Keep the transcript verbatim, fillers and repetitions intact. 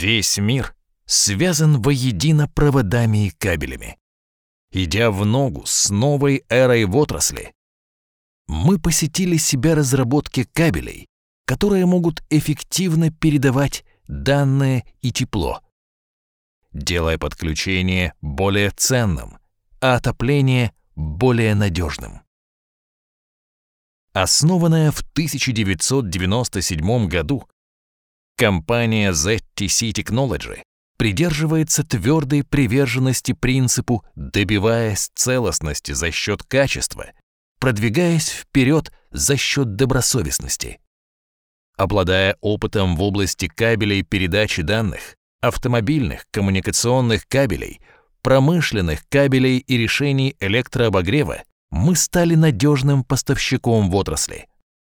Весь мир связан воедино проводами и кабелями. Идя в ногу с новой эрой в отрасли, мы посетили себя разработки кабелей, которые могут эффективно передавать данные и тепло, делая подключение более ценным, а отопление более надежным. Основанная в тысяча девятьсот девяносто седьмом году, компания зет ти си Technology придерживается твердой приверженности принципу, добиваясь целостности за счет качества, продвигаясь вперед за счет добросовестности. Обладая опытом в области кабелей передачи данных, автомобильных коммуникационных кабелей, промышленных кабелей и решений электрообогрева, мы стали надежным поставщиком в отрасли.